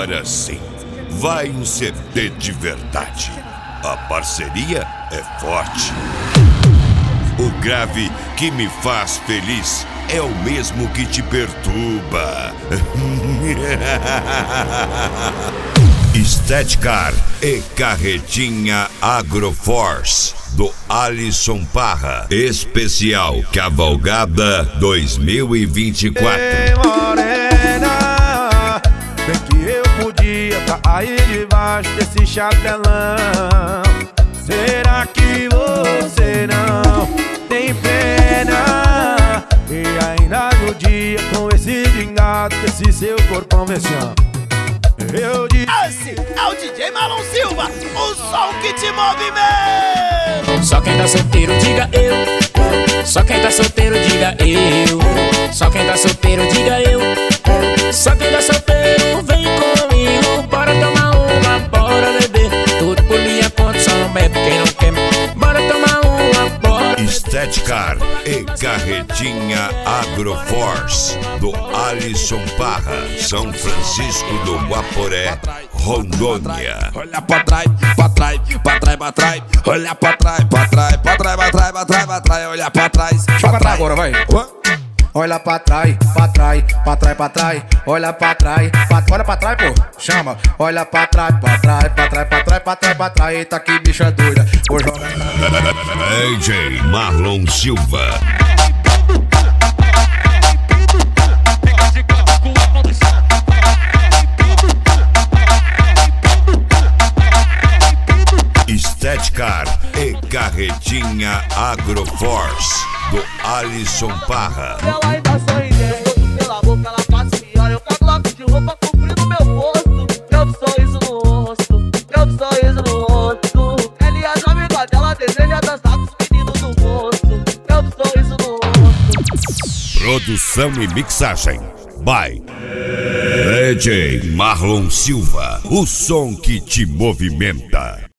Agora sim, vai um CD de verdade. A parceria é forte. O grave que me faz feliz é o mesmo que te perturba. Estética e Carretinha Agroforce, do Alisson Parra. Especial Cavalgada 2024. Ei, morena, bem que eu podia tá aí debaixo desse chapelão. Será que você não tem pena? E ainda no dia com esse gingado, esse seu corpão vestindo. Eu disse: esse é o DJ Marlon Silva, o som que te move mesmo. Só quem tá solteiro diga eu. Só quem tá solteiro diga eu. Só quem tá solteiro diga eu. Só quem tá solteiro vem comigo. Bora tomar uma, bora beber. Tudo por minha conta, só não bebe quem não quer. Bora tomar uma, bora beber. Estética e Carretinha Agroforce, do Alisson Parra, São Francisco do Guaporé, Rondônia. Olha pra trás, pra trás, pra trás, pra trás. Olha pra trás, pra trás, pra trás, pra trás, pra trás, pra trás. Olha pra trás, pra trás. agora, vai. Olha pra trás, pra trás, pra trás, pra trás. Olha pra trás, olha pra trás, pô. Chama. Olha pra trás, pra trás, pra trás, pra trás, pra trás, pra trás. Eita, que bicha doida. DJ Marlon Silva. Estética e Carretinha Agroforce, do Alisson Parra. Ela ainda sorridente, pela boca ela passa e olha. Eu com bloco de roupa cobrindo meu rosto. Eu vi sorriso no rosto, eu vi sorriso no rosto. Ela e as amigas dela desejam dançar com os meninos do rosto. Eu vi sorriso no rosto. Produção e mixagem by DJ Marlon Silva, o som que te movimenta.